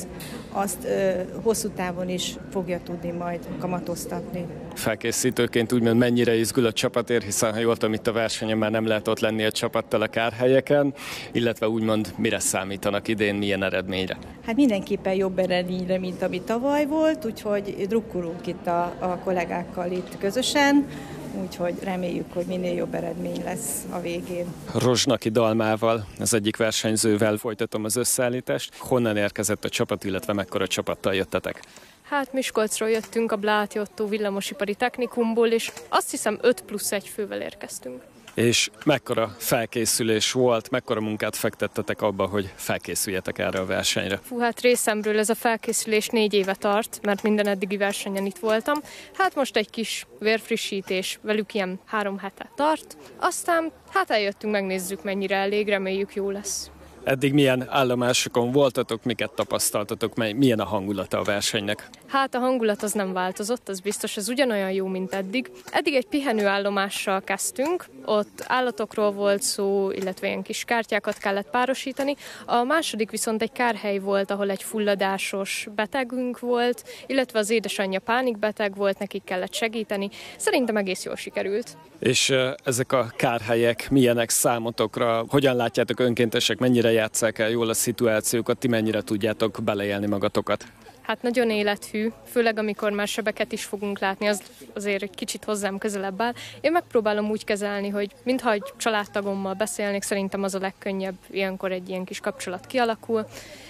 azt hosszú távon is fogja tudni majd kamatoztatni. Felkészítőként úgymond mennyire izgul a csapatért, hiszen ha jól tudom, itt a versenyen már nem lehet ott lenni a csapattal a kárhelyeken, illetve úgymond mire számítanak idén, milyen eredményre? Hát mindenképpen jobb eredményre, mint ami tavaly volt, úgyhogy drukkolunk itt a kollégákkal itt közösen, úgyhogy reméljük, hogy minél jobb eredmény lesz a végén. Rozsnaki Dalmával, az egyik versenyzővel folytatom az összeállítást. Honnan érkezett a csapat, illetve mekkora csapattal jöttetek? Hát Miskolcról jöttünk a Bláti Ottó villamosipari technikumból, és azt hiszem 5+1 fővel érkeztünk. És mekkora felkészülés volt, mekkora munkát fektettetek abba, hogy felkészüljetek erre a versenyre? Hát részemről ez a felkészülés 4 éve tart, mert minden eddigi versenyen itt voltam. Hát most egy kis vérfrissítés velük ilyen 3 hete tart. Aztán hát eljöttünk, megnézzük mennyire elég, reméljük jó lesz. Eddig milyen állomásokon voltatok, miket tapasztaltatok, milyen a hangulata a versenynek? Hát a hangulat az nem változott, az biztos, ez ugyanolyan jó, mint eddig. Eddig egy pihenőállomással kezdtünk, ott állatokról volt szó, illetve ilyen kis kártyákat kellett párosítani. A második viszont egy kárhely volt, ahol egy fulladásos betegünk volt, illetve az édesanyja pánikbeteg volt, nekik kellett segíteni. Szerintem egész jól sikerült. És ezek a kárhelyek milyenek számotokra? Hogyan látjátok önkéntesek, mennyire játsszák el jól a szituációkat, ti mennyire tudjátok beleélni magatokat? Hát nagyon élethű, főleg amikor már sebeket is fogunk látni, az azért egy kicsit hozzám közelebb áll. Én megpróbálom úgy kezelni, hogy mintha egy családtagommal beszélnék, szerintem az a legkönnyebb, ilyenkor egy ilyen kis kapcsolat kialakul.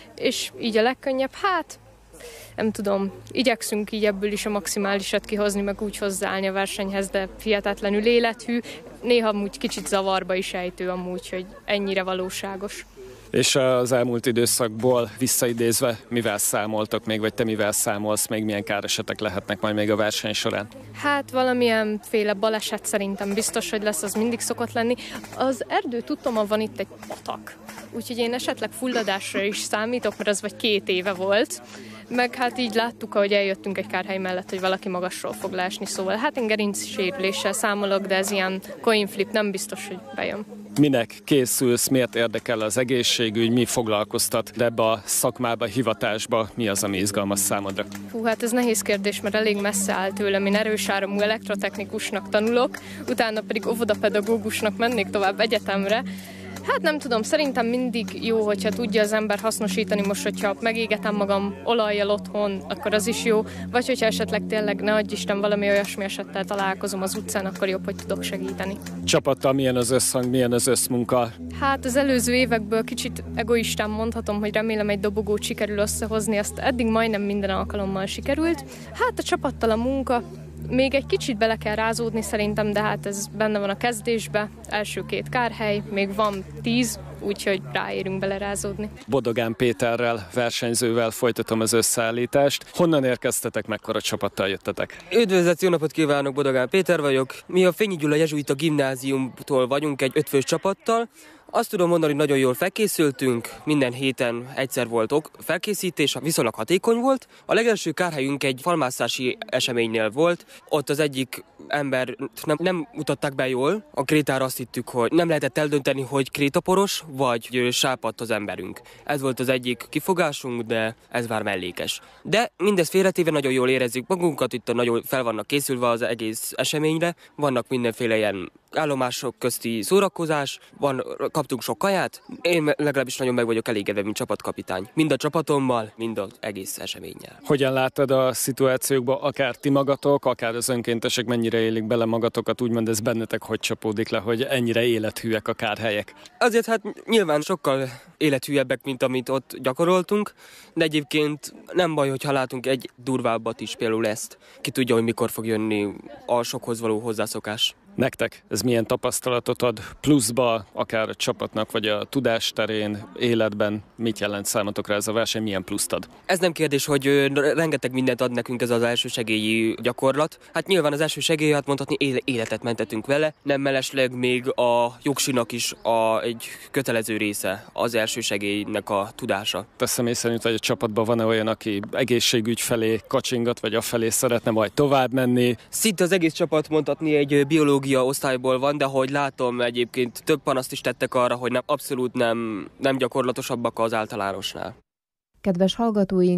És így a legkönnyebb, hát nem tudom, igyekszünk így ebből is a maximálisat kihozni, meg úgy hozzáállni a versenyhez, de hihetetlenül élethű, néha úgy kicsit zavarba is ejtő amúgy, hogy ennyire valóságos. És az elmúlt időszakból visszaidézve, mivel számoltok még, vagy te mivel számolsz, még milyen káresetek lehetnek majd még a verseny során? Hát valamilyenféle baleset szerintem biztos, hogy lesz, az mindig szokott lenni. Az erdő tudtommal van itt egy patak, úgyhogy én esetleg fulladásra is számítok, mert az vagy 2 éve volt. Meg hát így láttuk, ahogy eljöttünk egy kárhely mellett, hogy valaki magasról fog leesni, szóval hát én gerincsérüléssel számolok, de ez ilyen coin flip, nem biztos, hogy bejön. Minek készülsz, miért érdekel az egészségügy, mi foglalkoztat, de ebbe a szakmába, hivatásba mi az, ami izgalmas számodra? Hát ez nehéz kérdés, mert elég messze áll tőlem. Én erősáramú elektrotechnikusnak tanulok, utána pedig óvodapedagógusnak mennék tovább egyetemre. Hát nem tudom, szerintem mindig jó, hogyha tudja az ember hasznosítani, most, hogyha megégetem magam olajjal otthon, akkor az is jó, vagy hogyha esetleg tényleg, ne adj Isten, valami olyasmi esettel találkozom az utcán, akkor jobb, hogy tudok segíteni. Csapattal milyen az összhang, milyen az összmunka? Hát az előző évekből kicsit egoistán mondhatom, hogy remélem egy dobogót sikerül összehozni, azt eddig majdnem minden alkalommal sikerült. Hát a csapattal a munka, még egy kicsit bele kell rázódni szerintem, de hát ez benne van a kezdésbe. Első 2 kárhely, még van 10, úgyhogy ráérünk belerázódni. Bodogán Péterrel, versenyzővel folytatom az összeállítást. Honnan érkeztetek, mekkora csapattal jöttetek? Üdvözlet, jó napot kívánok, Bodogán Péter vagyok. Mi a Fényi Gyula Jezsuita Gimnáziumtól vagyunk egy 5 fős csapattal. Azt tudom mondani, hogy nagyon jól felkészültünk, minden héten egyszer volt felkészítés, viszonylag hatékony volt. A legelső kárhelyünk egy falmászási eseménynél volt, ott az egyik ember nem mutatták be jól, a krétára azt hittük, hogy nem lehetett eldönteni, hogy krétaporos, vagy sápadt az emberünk. Ez volt az egyik kifogásunk, de ez már mellékes. De mindez félretéve nagyon jól érezzük magunkat, itt nagyon fel vannak készülve az egész eseményre, vannak mindenféle ilyen állomások közti szórakozás, kaptunk sok kaját, én legalábbis nagyon meg vagyok elégedve, mint csapatkapitány. Mind a csapatommal, mind az egész eseménnyel. Hogyan látod a szituációkban, akár ti magatok, akár az önkéntesek mennyire élik bele magatokat, úgymond ez bennetek hogy csapódik le, hogy ennyire élethűek a kárhelyek? Azért hát nyilván sokkal élethűebbek, mint amit ott gyakoroltunk, de egyébként nem baj, hogyha látunk egy durvábbat is, például ezt. Ki tudja, hogy mikor fog jönni a sokhoz való hozzászokás. Nektek ez milyen tapasztalatot ad pluszba, akár a csapatnak, vagy a tudás terén, életben? Mit jelent számotokra ez a verseny, milyen pluszt ad? Ez nem kérdés, hogy rengeteg mindent ad nekünk ez az elsősegélyi gyakorlat. Hát nyilván az elsősegély, hát mondhatni, életet mentetünk vele. Nem mellesleg még a jogsinak is egy kötelező része az elsősegélynek a tudása. Teszem észre, hogy a csapatban van-e olyan, aki egészségügy felé kacsingat, vagy afelé szeretne majd tovább menni? Szinte az egész csapat mondhatni egy biológia osztályból van, de ahogy látom, egyébként több panaszt is tettek arra, hogy abszolút nem gyakorlatosabbak az általánosnál. Kedves hallgatóink,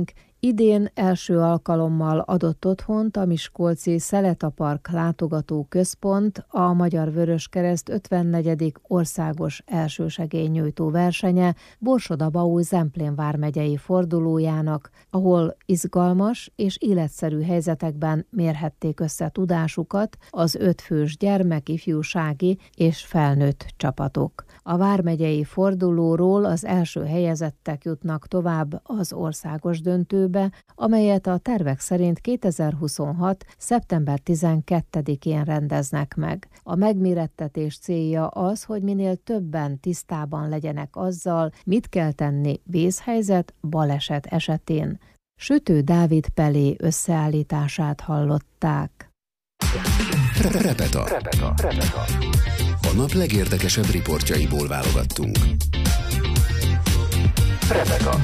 Idén első alkalommal adott otthont a miskolci Szeleta Park látogató központ a Magyar Vöröskereszt 54. országos elsősegélynyújtó versenye Borsod-Abaúj-Zemplén vármegyei fordulójának, ahol izgalmas és életszerű helyzetekben mérhették össze tudásukat az 5 fős gyermek, ifjúsági és felnőtt csapatok. A vármegyei fordulóról az első helyezettek jutnak tovább az országos döntőbe, amelyet a tervek szerint 2026. szeptember 12-én rendeznek meg. A megmérettetés célja az, hogy minél többen tisztában legyenek azzal, mit kell tenni vészhelyzet, baleset esetén. Sütő Dávid Pelé összeállítását hallották. Repeta. A nap legérdekesebb riportjaiból válogattunk. Repeta.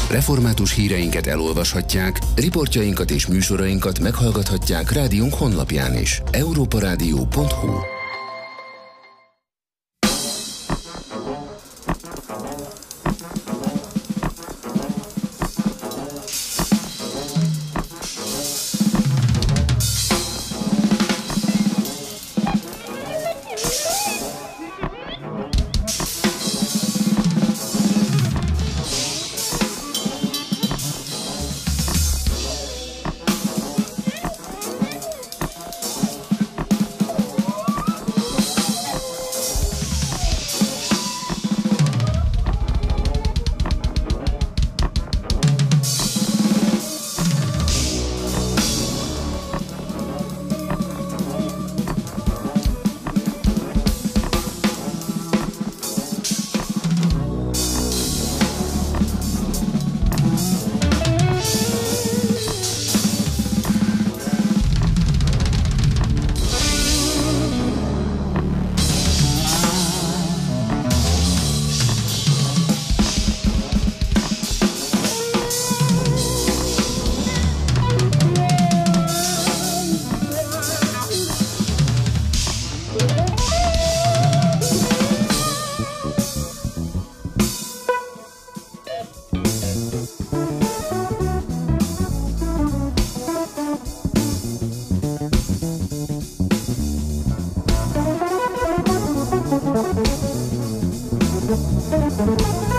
Református híreinket elolvashatják, riportjainkat és műsorainkat meghallgathatják rádiónk honlapján is. europaradio.hu. Thank you.